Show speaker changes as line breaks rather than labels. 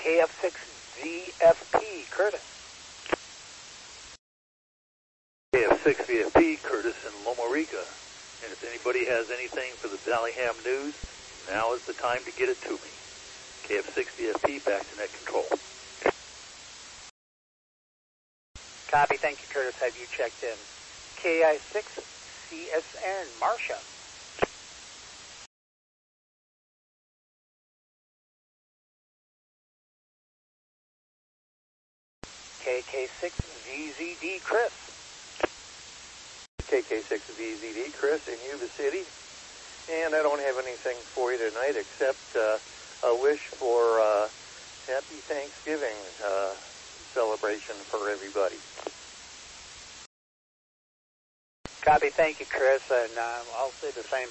KF6VFP, Curtis.
KF6VFP, Curtis in Loma Rica. And if anybody has anything for the Dillingham News, now is the time to get it to me. KF6VFP, back to net control.
Copy, thank you, Curtis. Have you checked in? KI6CSN, Marcia. KK6VZD, Chris.
KK6VZD, Chris in Yuba City. And I don't have anything for you tonight except a wish for happy Thanksgiving celebration for everybody.
Copy, thank you, Chris. And I'll say the same